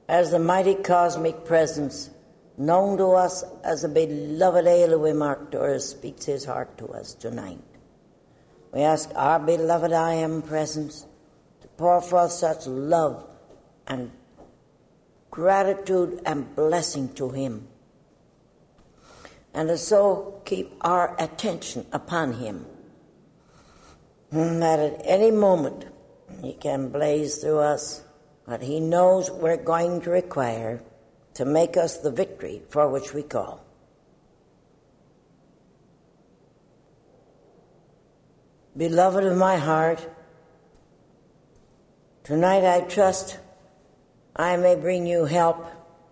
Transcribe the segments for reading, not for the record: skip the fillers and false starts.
as the mighty cosmic presence known to us as the beloved Elohim Arcturus speaks his heart to us tonight. We ask our beloved I Am presence to pour forth such love and gratitude and blessing to him, and to so keep our attention upon him, that at any moment he can blaze through us what he knows we're going to require to make us the victory for which we call. Beloved of my heart, tonight I trust I may bring you help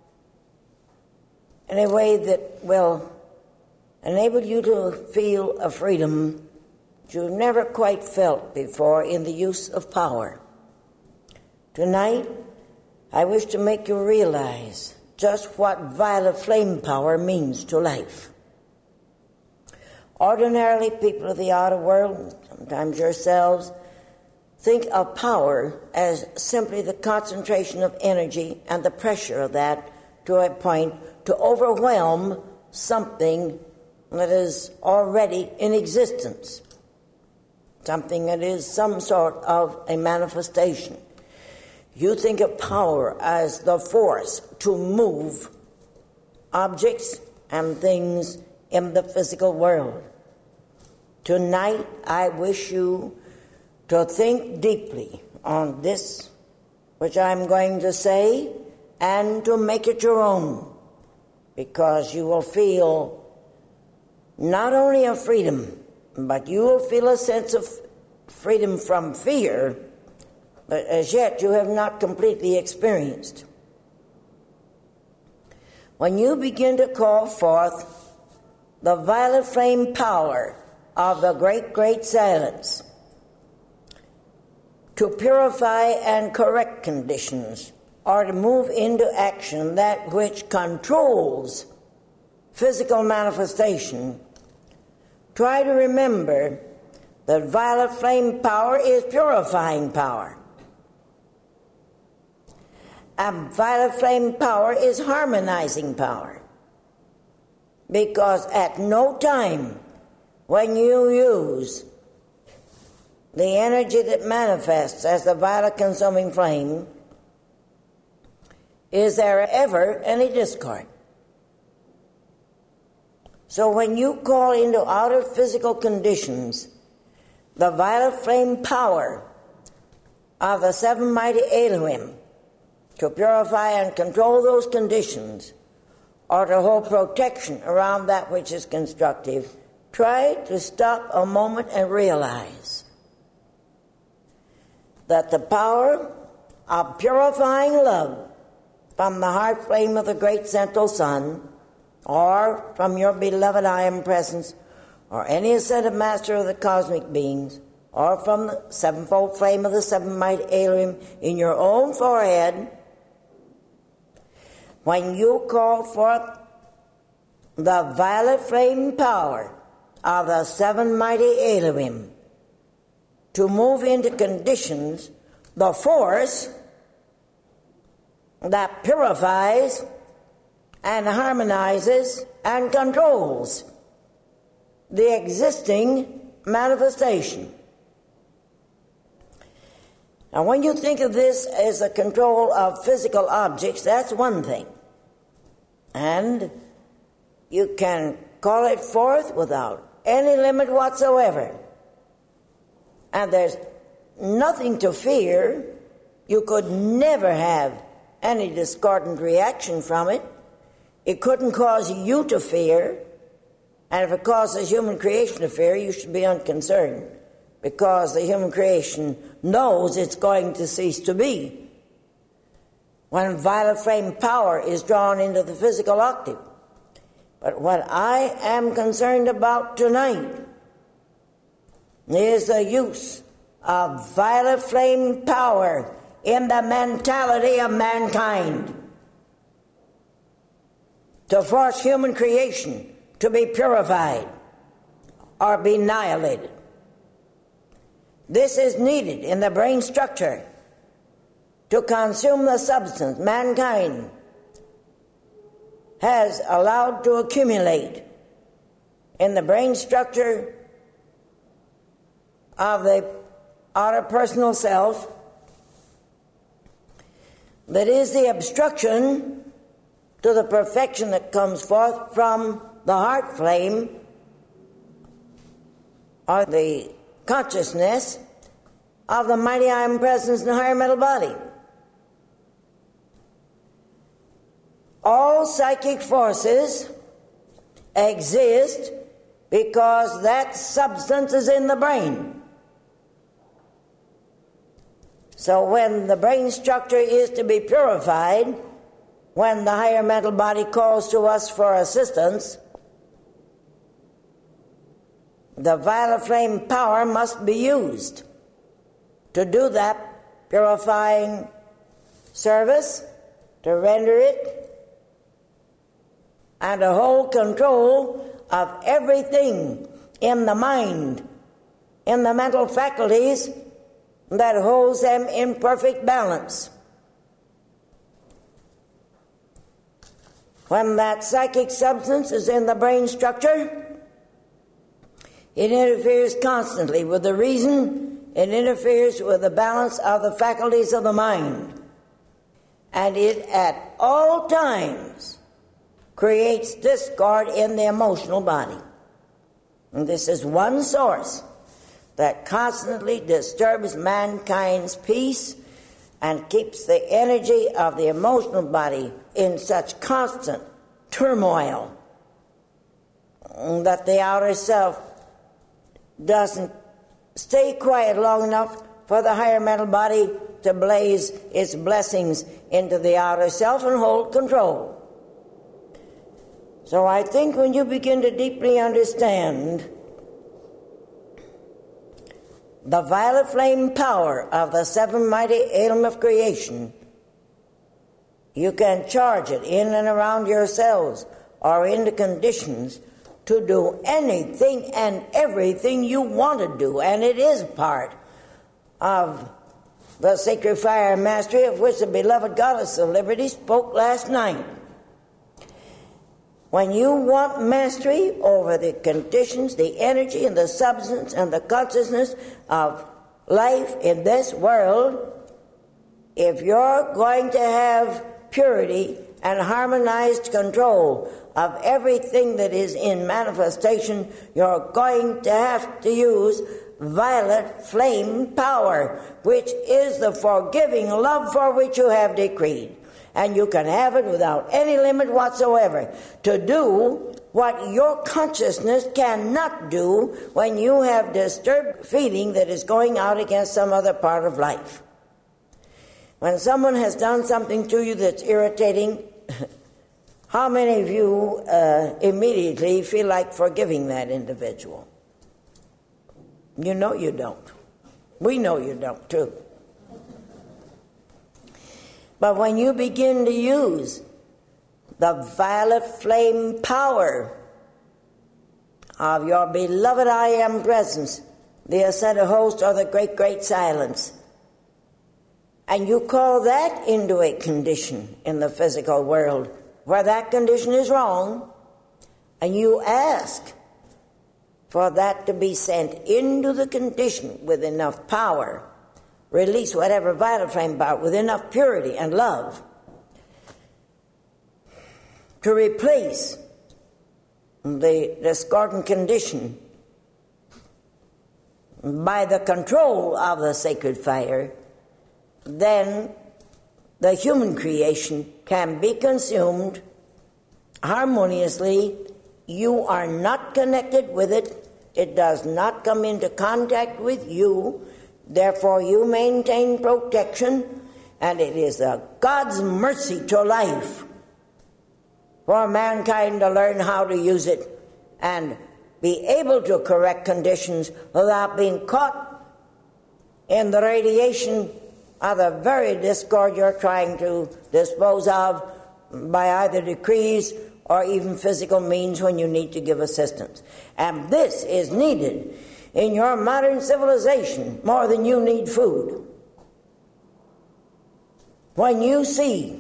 in a way that will enable you to feel a freedom you've never quite felt before in the use of power. Tonight, I wish to make you realize just what violet flame power means to life. Ordinarily, people of the outer world, sometimes yourselves, think of power as simply the concentration of energy and the pressure of that to a point to overwhelm something that is already in existence, something that is some sort of a manifestation. You think of power as the force to move objects and things in the physical world. Tonight, I wish you to think deeply on this, which I'm going to say, and to make it your own, because you will feel not only a freedom, but you will feel a sense of freedom from fear that as yet you have not completely experienced. When you begin to call forth the violet flame power of the great, great silence to purify and correct conditions, or to move into action that which controls physical manifestation, try to remember that violet flame power is purifying power. And violet flame power is harmonizing power. Because at no time when you use the energy that manifests as the violet consuming flame is there ever any discord. So when you call into outer physical conditions the violet flame power of the seven mighty Elohim to purify and control those conditions, or to hold protection around that which is constructive, try to stop a moment and realize that the power of purifying love from the heart flame of the great central sun, or from your beloved I Am presence, or any ascended master of the cosmic beings, or from the sevenfold flame of the seven mighty Elohim in your own forehead, when you call forth the violet flame power of the seven mighty Elohim to move into conditions, the force that purifies and harmonizes and controls the existing manifestation. Now, when you think of this as the control of physical objects, that's one thing. And you can call it forth without any limit whatsoever. And there's nothing to fear. You could never have any discordant reaction from it. It couldn't cause you to fear. And if it causes human creation to fear, you should be unconcerned, because the human creation knows it's going to cease to be when violet flame power is drawn into the physical octave. But what I am concerned about tonight is the use of violet flame power in the mentality of mankind to force human creation to be purified or be annihilated. This is needed in the brain structure to consume the substance mankind has allowed to accumulate in the brain structure of the outer personal self, that is the obstruction to the perfection that comes forth from the heart flame, or the consciousness of the mighty I Am Presence in the higher mental body. All psychic forces exist because that substance is in the brain. So when the brain structure is to be purified, when the higher mental body calls to us for assistance, the violet flame power must be used to do that purifying service, to render it, and to hold control of everything in the mind, in the mental faculties that holds them in perfect balance. When that psychic substance is in the brain structure, it interferes constantly with the reason, it interferes with the balance of the faculties of the mind, and it at all times creates discord in the emotional body. And this is one source that constantly disturbs mankind's peace and keeps the energy of the emotional body in such constant turmoil that the outer self doesn't stay quiet long enough for the higher mental body to blaze its blessings into the outer self and hold control. So I think when you begin to deeply understand the violet flame power of the seven mighty element of creation, you can charge it in and around yourselves or into conditions to do anything and everything you want to do. And it is part of the sacred fire mastery of which the beloved Goddess of Liberty spoke last night. When you want mastery over the conditions, the energy, and the substance, and the consciousness of life in this world, if you're going to have purity and harmonized control of everything that is in manifestation, you're going to have to use violet flame power, which is the forgiving love for which you have decreed. And you can have it without any limit whatsoever to do what your consciousness cannot do when you have disturbed feeling that is going out against some other part of life. When someone has done something to you that's irritating, how many of you immediately feel like forgiving that individual? You know you don't. We know you don't, too. But when you begin to use the violet flame power of your beloved I Am Presence, the ascended host, or the great, great silence, and you call that into a condition in the physical world where that condition is wrong, and you ask for that to be sent into the condition with enough power, release whatever violet flame power with enough purity and love to replace the discordant condition by the control of the sacred fire, then the human creation can be consumed harmoniously. You are not connected with it. It does not come into contact with you. Therefore, you maintain protection, and it is God's mercy to life for mankind to learn how to use it and be able to correct conditions without being caught in the radiation of the very discord you're trying to dispose of by either decrees or even physical means when you need to give assistance. And this is needed in your modern civilization more than you need food. When you see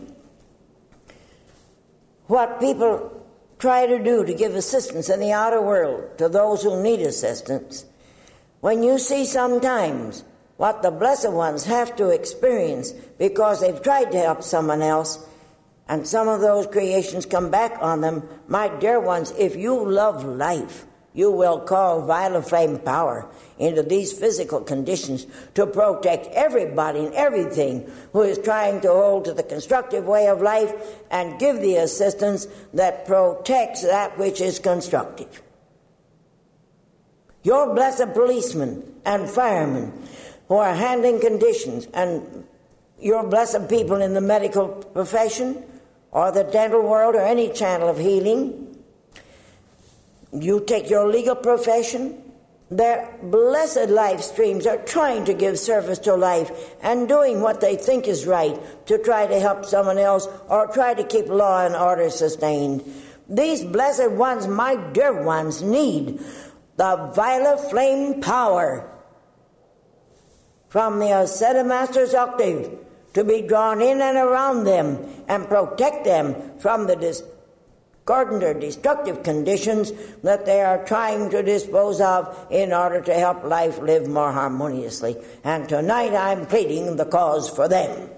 what people try to do to give assistance in the outer world to those who need assistance, when you see sometimes what the blessed ones have to experience because they've tried to help someone else, and some of those creations come back on them, my dear ones, if you love life, you will call violet flame power into these physical conditions to protect everybody and everything who is trying to hold to the constructive way of life and give the assistance that protects that which is constructive. Your blessed policemen and firemen who are handling conditions, and your blessed people in the medical profession or the dental world or any channel of healing, you take your legal profession, their blessed life streams are trying to give service to life and doing what they think is right to try to help someone else or try to keep law and order sustained. These blessed ones, my dear ones, need the violet flame power from the Ascended Master's octave to be drawn in and around them and protect them from the discordant or destructive conditions that they are trying to dispose of in order to help life live more harmoniously. And tonight I'm pleading the cause for them.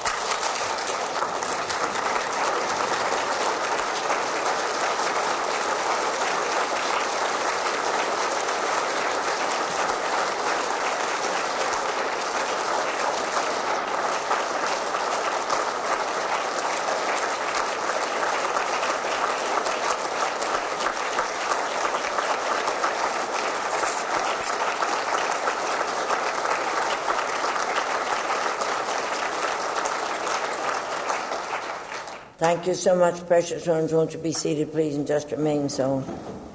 Thank you so much, precious ones. Won't you be seated, please, and just remain so.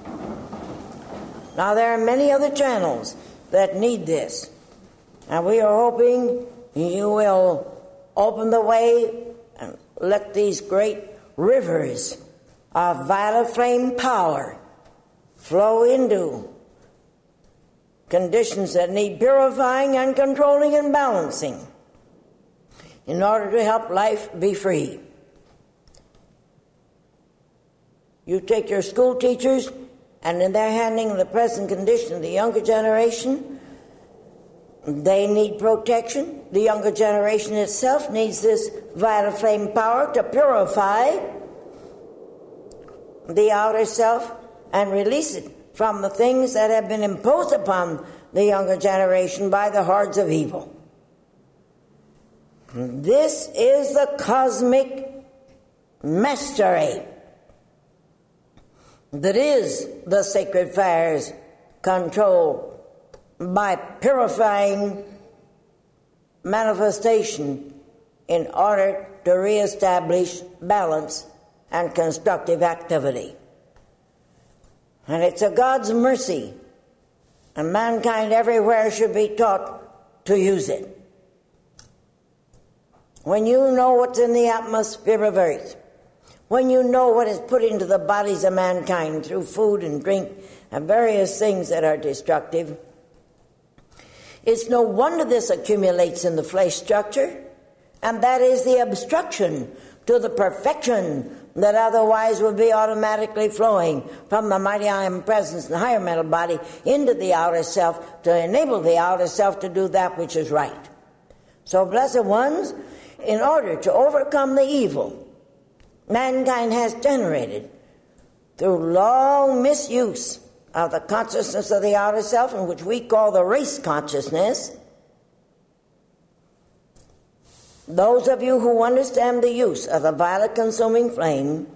Now, there are many other channels that need this, and we are hoping you will open the way and let these great rivers of violet flame power flow into conditions that need purifying and controlling and balancing in order to help life be free. You take your school teachers, and in their handling of the present condition of the younger generation, they need protection. The younger generation itself needs this violet flame power to purify the outer self and release it from the things that have been imposed upon the younger generation by the hordes of evil. This is the cosmic mastery that is the sacred fire's control by purifying manifestation in order to reestablish balance and constructive activity. And it's a God's mercy, and mankind everywhere should be taught to use it. When you know what's in the atmosphere of earth, when you know what is put into the bodies of mankind through food and drink and various things that are destructive, it's no wonder this accumulates in the flesh structure, and that is the obstruction to the perfection that otherwise would be automatically flowing from the mighty I Am presence and higher mental body into the outer self to enable the outer self to do that which is right. So, blessed ones, in order to overcome the evil mankind has generated through long misuse of the consciousness of the outer self, in which we call the race consciousness, those of you who understand the use of the violet consuming flame,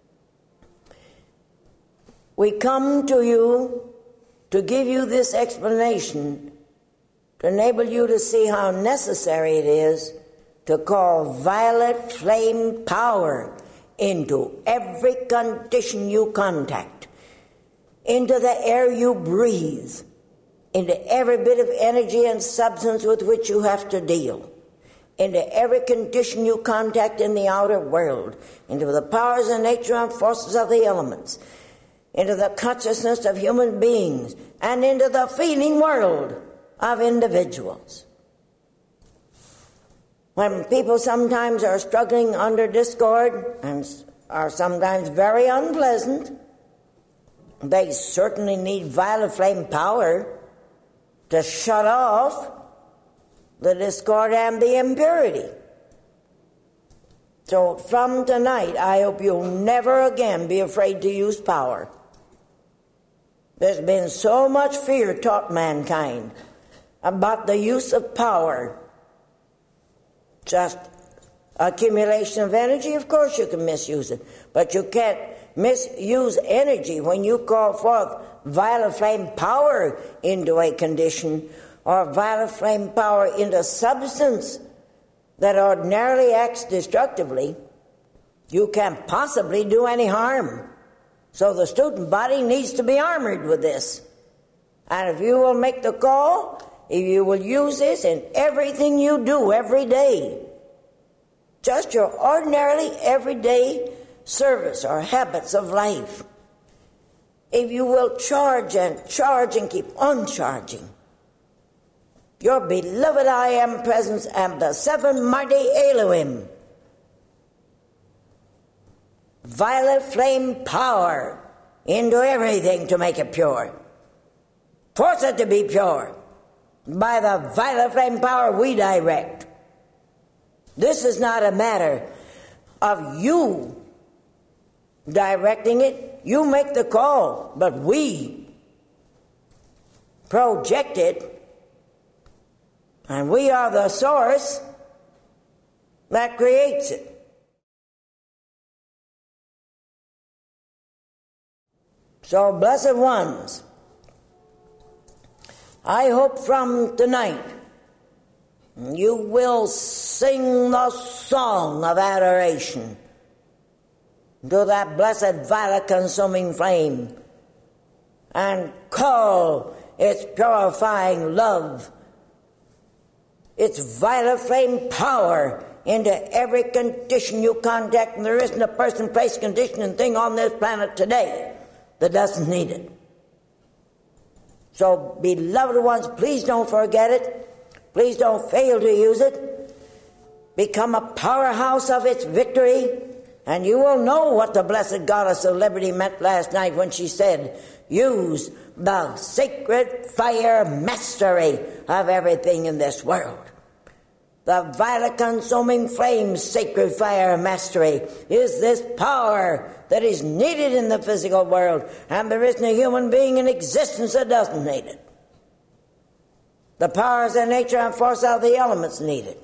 we come to you to give you this explanation to enable you to see how necessary it is to call violet flame power into every condition you contact, into the air you breathe, into every bit of energy and substance with which you have to deal, into every condition you contact in the outer world, into the powers and nature and forces of the elements, into the consciousness of human beings, and into the feeling world of individuals. When people sometimes are struggling under discord and are sometimes very unpleasant, they certainly need violet flame power to shut off the discord and the impurity. So from tonight, I hope you'll never again be afraid to use power. There's been so much fear taught mankind about the use of power. Just accumulation of energy, of course you can misuse it, but you can't misuse energy when you call forth violet flame power into a condition, or violet flame power into substance that ordinarily acts destructively. You can't possibly do any harm. So the student body needs to be armored with this. And if you will make the call, if you will use this in everything you do every day, just your ordinarily everyday service or habits of life, if you will charge and keep on charging, your beloved I Am presence and the seven mighty Elohim, violet flame power into everything to make it pure. Force it to be pure. By the violet flame power we direct. This is not a matter of you directing it. You make the call, but we project it, and we are the source that creates it. So, blessed ones, I hope from tonight you will sing the song of adoration to that blessed violet consuming flame and call its purifying love, its violet flame power into every condition you contact. And there isn't a person, place, condition, and thing on this planet today that doesn't need it. So, beloved ones, please don't forget it. Please don't fail to use it. Become a powerhouse of its victory, and you will know what the blessed goddess of liberty meant last night when she said, use the sacred fire mastery of everything in this world. The violet consuming flame sacred fire mastery is this power that is needed in the physical world, and there isn't a human being in existence that doesn't need it. The powers of nature and force of the elements need it.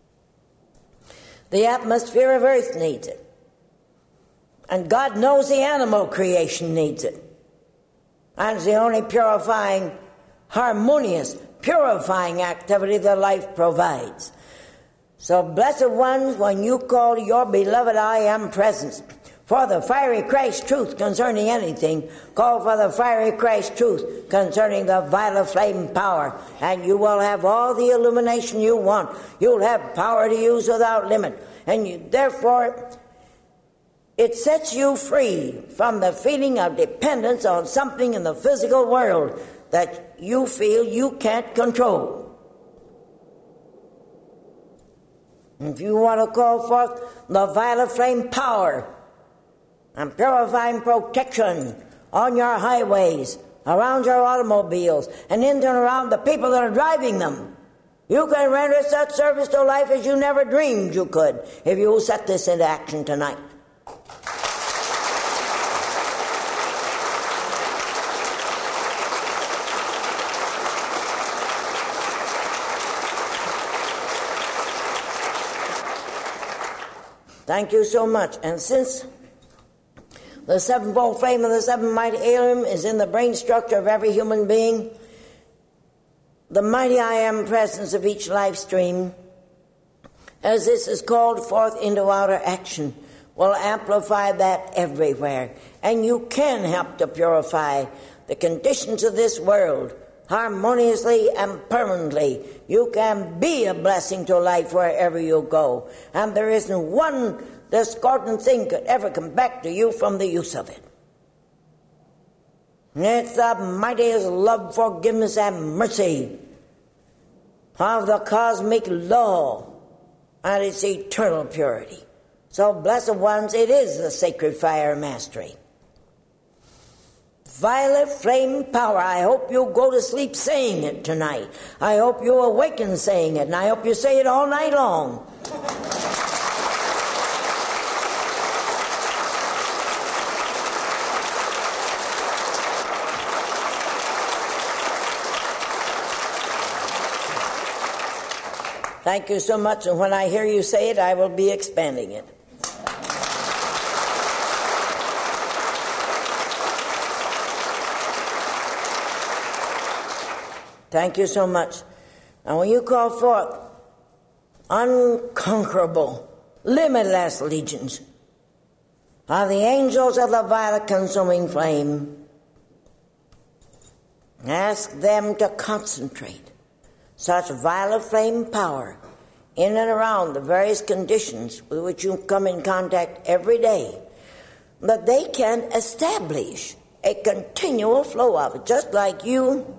The atmosphere of earth needs it. And God knows the animal creation needs it. And it's the only purifying, harmonious, purifying activity that life provides. So, blessed ones, when you call your beloved I Am presence for the fiery Christ truth concerning anything, call for the fiery Christ truth concerning the violet flame power, and you will have all the illumination you want. You'll have power to use without limit, and therefore it sets you free from the feeling of dependence on something in the physical world that you feel you can't control. If you want to call forth the violet flame power and purifying protection on your highways, around your automobiles, and into and around the people that are driving them, you can render such service to life as you never dreamed you could if you will set this into action tonight. Thank you so much. And since the sevenfold flame of the seven mighty Elohim is in the brain structure of every human being, the mighty I Am presence of each life stream, as this is called forth into outer action, will amplify that everywhere. And you can help to purify the conditions of this world harmoniously and permanently. You can be a blessing to life wherever you go. And there isn't one discordant thing could ever come back to you from the use of it. It's the mightiest love, forgiveness, and mercy of the cosmic law and its eternal purity. So, blessed ones, it is the sacred fire mastery. Violet flame power. I hope you'll go to sleep saying it tonight. I hope you'll awaken saying it, and I hope you say it all night long. Thank you so much, and when I hear you say it, I will be expanding it. Thank you so much. And when you call forth unconquerable, limitless legions of the angels of the violet consuming flame, ask them to concentrate such violet flame power in and around the various conditions with which you come in contact every day, that they can establish a continual flow of it, just like you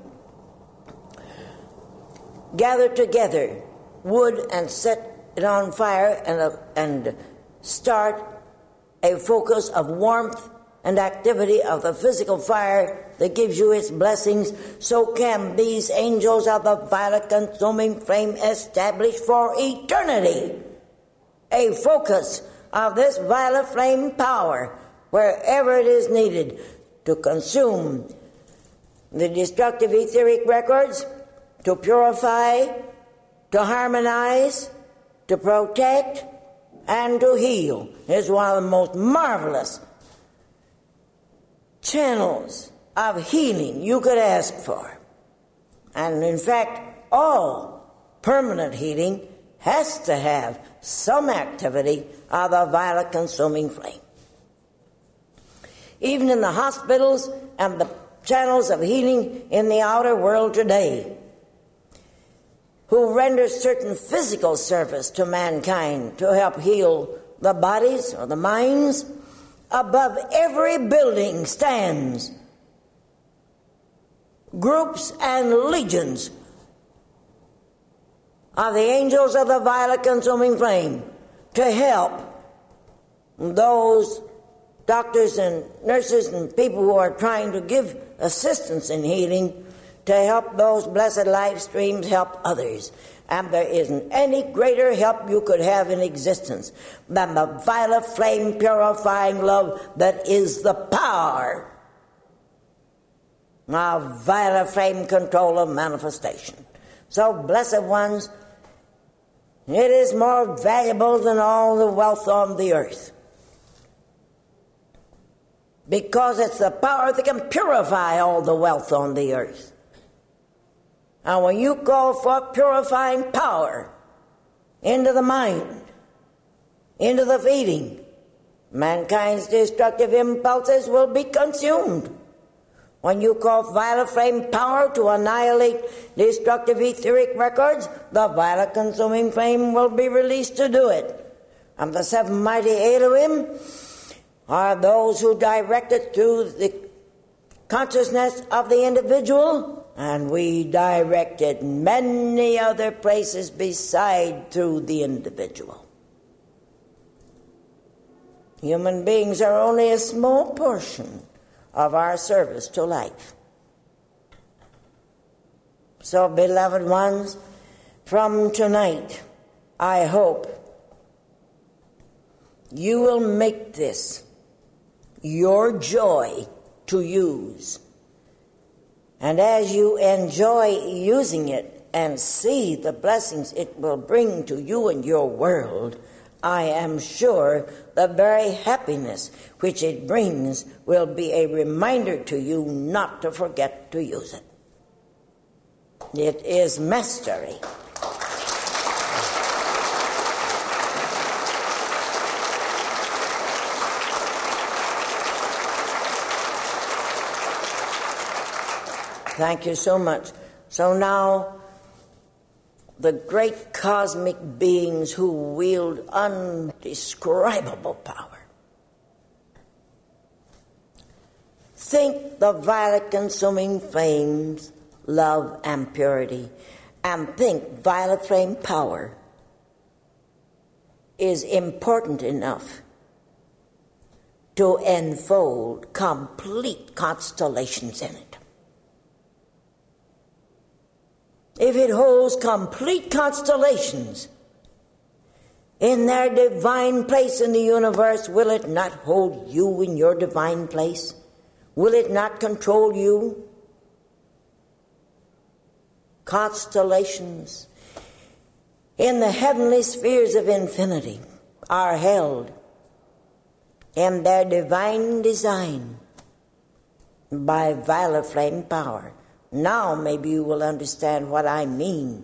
gather together wood and set it on fire and start a focus of warmth and activity of the physical fire that gives you its blessings, so can these angels of the violet consuming flame establish for eternity a focus of this violet flame power wherever it is needed to consume the destructive etheric records, to purify, to harmonize, to protect, and to heal. Is one of the most marvelous channels of healing you could ask for. And in fact, all permanent healing has to have some activity of the violet consuming flame. Even in the hospitals and the channels of healing in the outer world today, who render certain physical service to mankind to help heal the bodies or the minds, above every building stands groups and legions of the angels of the violet consuming flame to help those doctors and nurses and people who are trying to give assistance in healing, to help those blessed life streams help others. And there isn't any greater help you could have in existence than the violet flame purifying love that is the power of violet flame control of manifestation. So, blessed ones, it is more valuable than all the wealth on the earth, because it's the power that can purify all the wealth on the earth. And when you call for purifying power into the mind, into the feeding, mankind's destructive impulses will be consumed. When you call violet flame power to annihilate destructive etheric records, the violet consuming flame will be released to do it. And the seven mighty Elohim are those who direct it through the consciousness of the individual, and we direct it many other places beside through the individual. Human beings are only a small portion of our service to life. So, beloved ones, from tonight, I hope you will make this your joy to use. And as you enjoy using it and see the blessings it will bring to you and your world, I am sure the very happiness which it brings will be a reminder to you not to forget to use it. It is mastery. Thank you so much. So now, the great cosmic beings who wield undescribable power, think the violet consuming flames, love and purity, and think violet flame power is important enough to enfold complete constellations in it. If it holds complete constellations in their divine place in the universe, will it not hold you in your divine place? Will it not control you? Constellations in the heavenly spheres of infinity are held in their divine design by violet flame power. Now maybe you will understand what I mean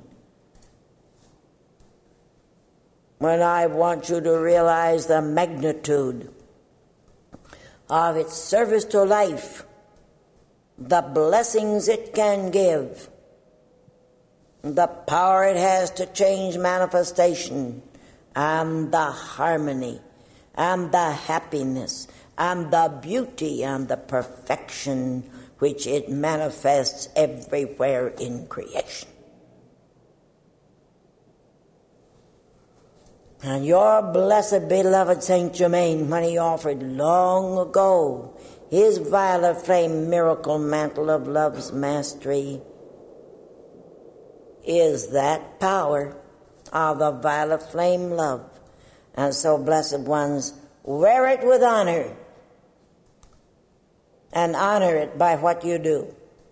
when I want you to realize the magnitude of its service to life, the blessings it can give, the power it has to change manifestation, and the harmony, and the happiness, and the beauty, and the perfection which it manifests everywhere in creation. And your blessed beloved Saint Germain, when he offered long ago his violet flame miracle mantle of love's mastery, is that power of the violet flame love. And so, blessed ones, wear it with honor, and honor it by what you do.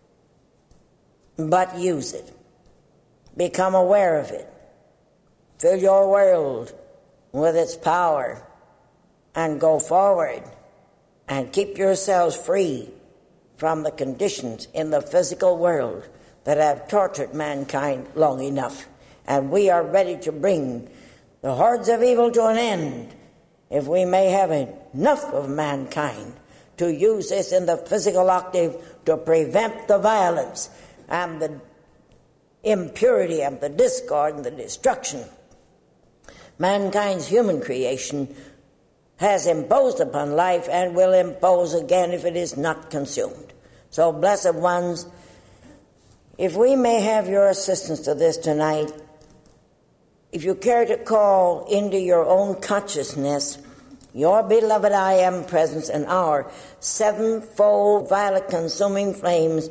But use it. Become aware of it. Fill your world with its power, and go forward, and keep yourselves free from the conditions in the physical world that have tortured mankind long enough. And we are ready to bring the hordes of evil to an end if we may have enough of mankind to use this in the physical octave to prevent the violence and the impurity and the discord and the destruction mankind's human creation has imposed upon life and will impose again if it is not consumed. So, blessed ones, if we may have your assistance to this tonight, if you care to call into your own consciousness your beloved I Am presence and our sevenfold violet consuming flames,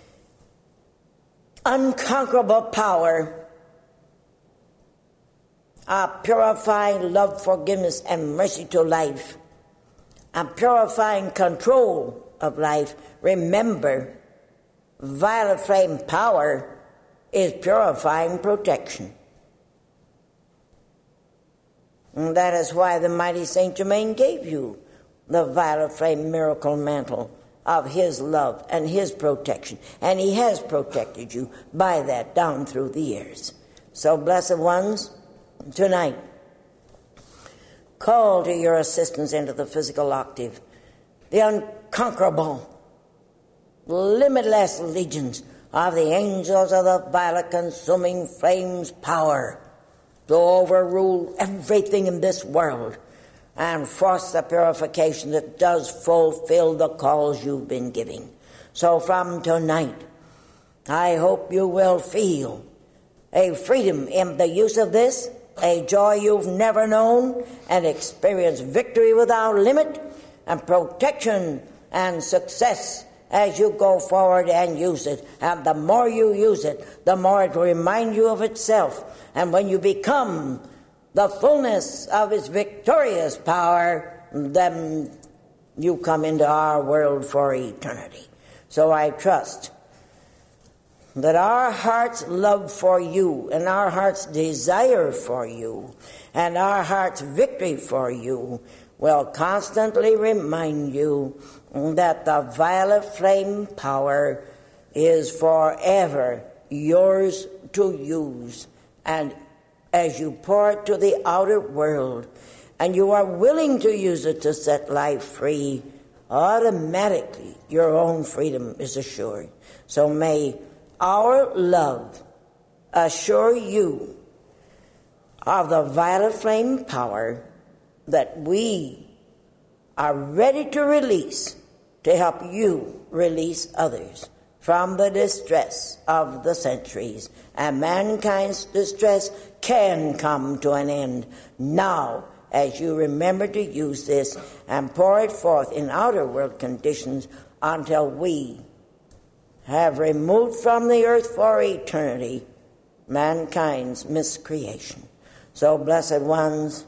unconquerable power of purifying love, forgiveness, and mercy to life, and purifying control of life. Remember, violet flame power is purifying protection. And that is why the mighty Saint Germain gave you the violet flame miracle mantle of his love and his protection. And he has protected you by that down through the years. So, blessed ones, tonight, call to your assistance into the physical octave the unconquerable, limitless legions of the angels of the violet consuming flames power to overrule everything in this world and force the purification that does fulfill the calls you've been giving. So from tonight, I hope you will feel a freedom in the use of this, a joy you've never known, and experience victory without limit, and protection and success as you go forward and use it. And the more you use it, the more it will remind you of itself. And when you become the fullness of its victorious power, then you come into our world for eternity. So I trust that our heart's love for you and our heart's desire for you and our heart's victory for you will constantly remind you that the violet flame power is forever yours to use. And as you pour it to the outer world and you are willing to use it to set life free, automatically your own freedom is assured. So may our love assure you of the violet flame power that we are ready to release to help you release others from the distress of the centuries, and mankind's distress can come to an end now, as you remember to use this and pour it forth in outer world conditions until we have removed from the earth for eternity mankind's miscreation. So, blessed ones,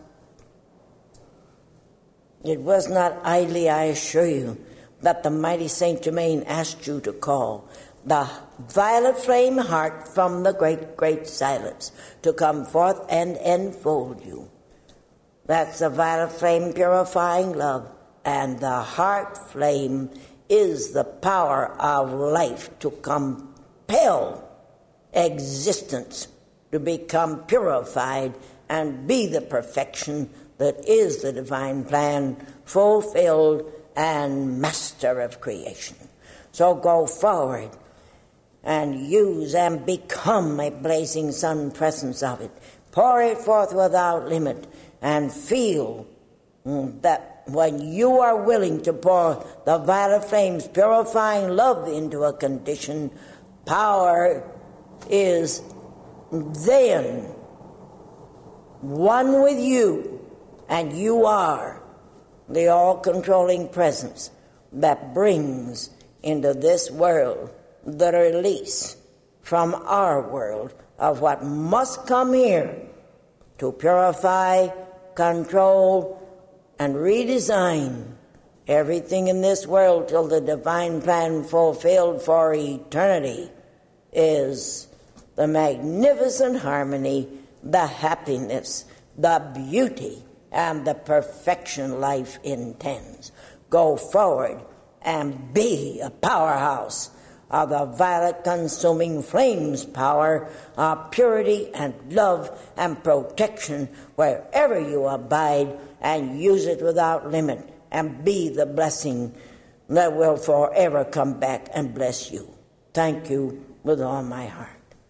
it was not idly, I assure you, that the mighty Saint Germain asked you to call the violet flame heart from the great, great silence to come forth and enfold you. That's the violet flame purifying love, and the heart flame is the power of life to compel existence to become purified and be the perfection that is the divine plan, fulfilled and master of creation. So go forward and use and become a blazing sun presence of it. Pour it forth without limit and feel that when you are willing to pour the violet flames purifying love into a condition, power is then one with you, and you are the all-controlling presence that brings into this world the release from our world of what must come here to purify, control, and redesign everything in this world till the divine plan fulfilled for eternity is the magnificent harmony, the happiness, the beauty, and the perfection life intends. Go forward and be a powerhouse of the violet consuming flames power of purity and love and protection wherever you abide, and use it without limit, and be the blessing that will forever come back and bless you. Thank you with all my heart.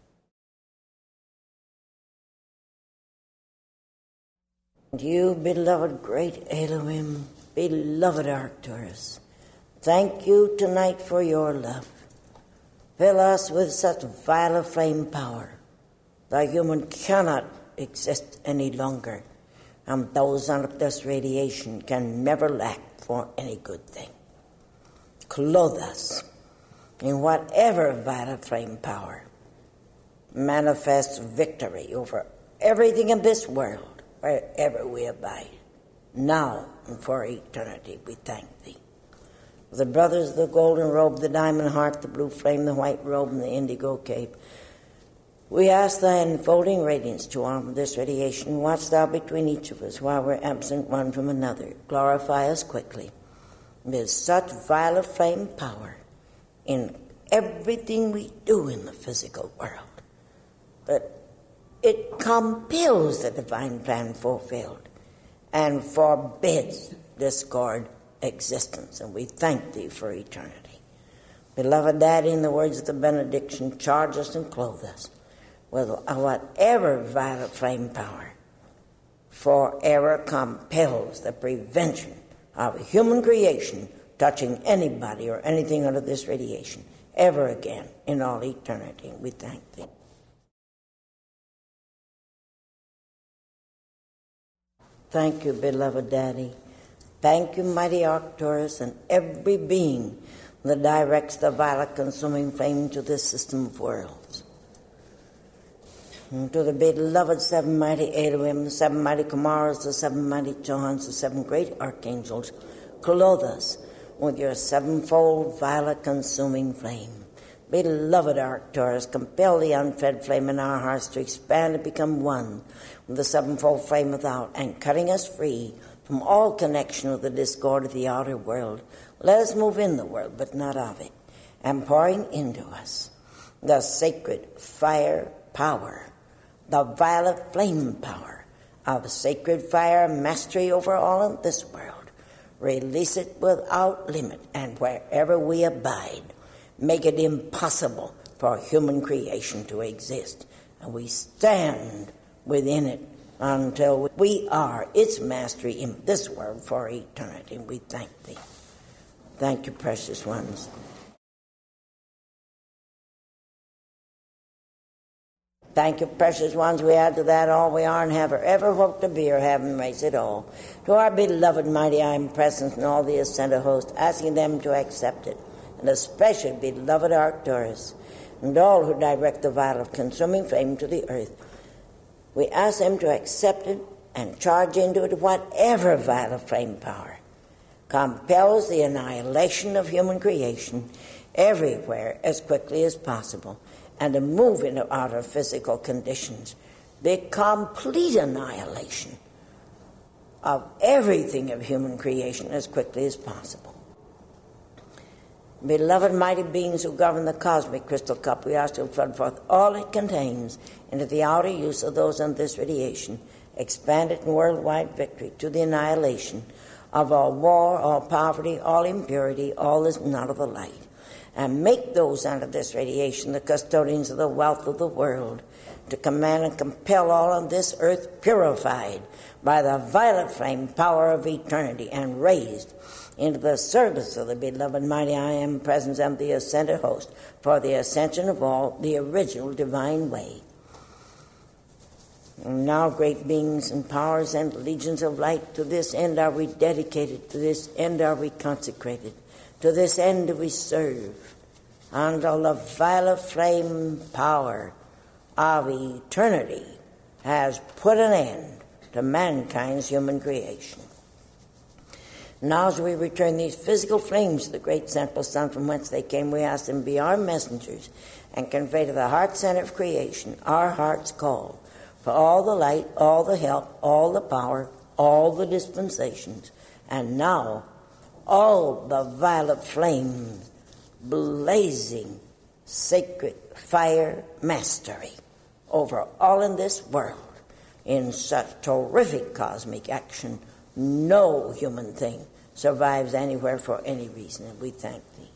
And you, beloved great Elohim, beloved Arcturus, thank you tonight for your love. Fill us with such violet flame power that human cannot exist any longer, and those under this radiation can never lack for any good thing. Clothe us in whatever violet flame power manifests victory over everything in this world, wherever we abide, now and for eternity. We thank thee. The brothers of the golden robe, the diamond heart, the blue flame, the white robe, and the indigo cape, we ask thy enfolding radiance to arm this radiation. Watch thou between each of us while we're absent one from another. Glorify us quickly with such violet flame power in everything we do in the physical world that it compels the divine plan fulfilled and forbids discord existence. And we thank thee for eternity. Beloved Daddy, in the words of the benediction, charge us and clothe us with whatever violet flame power forever compels the prevention of human creation touching anybody or anything under this radiation ever again in all eternity. We thank thee. Thank you, beloved Daddy. Thank you, mighty Arcturus, and every being that directs the violet-consuming flame to this system of worlds. And to the beloved seven mighty Elohim, the seven mighty Kumaras, the seven mighty Johans, the seven great archangels, clothe us with your sevenfold violet-consuming flame. Beloved Arcturus, compel the unfed flame in our hearts to expand and become one with the sevenfold flame without, and cutting us free from all connection with the discord of the outer world. Let us move in the world, but not of it, and pouring into us the sacred fire power, the violet flame power of sacred fire mastery over all in this world. Release it without limit, and wherever we abide, make it impossible for human creation to exist. And we stand within it until we are its mastery in this world for eternity. We thank thee. Thank you, precious ones. Thank you, precious ones. We add to that all we are and have or ever hope to be or have and raise it all. To our beloved mighty I am presence and all the ascended host, asking them to accept it, and especially beloved Arcturus and all who direct the vial of consuming flame to the earth. We ask them to accept it and charge into it whatever vial of flame power compels the annihilation of human creation everywhere as quickly as possible, and to move into outer physical conditions, the complete annihilation of everything of human creation as quickly as possible. Beloved mighty beings who govern the cosmic crystal cup, we ask to flood forth all it contains into the outer use of those on this radiation, expand it in worldwide victory to the annihilation of all war, all poverty, all impurity, all that is not of the light, and make those under this radiation the custodians of the wealth of the world, to command and compel all on this earth purified by the violet flame power of eternity and raised into the service of the beloved mighty I am presence and the ascended host for the ascension of all, the original divine way. And now, great beings and powers and legions of light, to this end are we dedicated, to this end are we consecrated, to this end do we serve, until the violet flame power of eternity has put an end to mankind's human creation. Now as we return these physical flames to the great central sun from whence they came, we ask them to be our messengers and convey to the heart center of creation our heart's call for all the light, all the help, all the power, all the dispensations, and now all the violet flames blazing sacred fire mastery over all in this world in such terrific cosmic action no human thing survives anywhere for any reason, and we thank thee.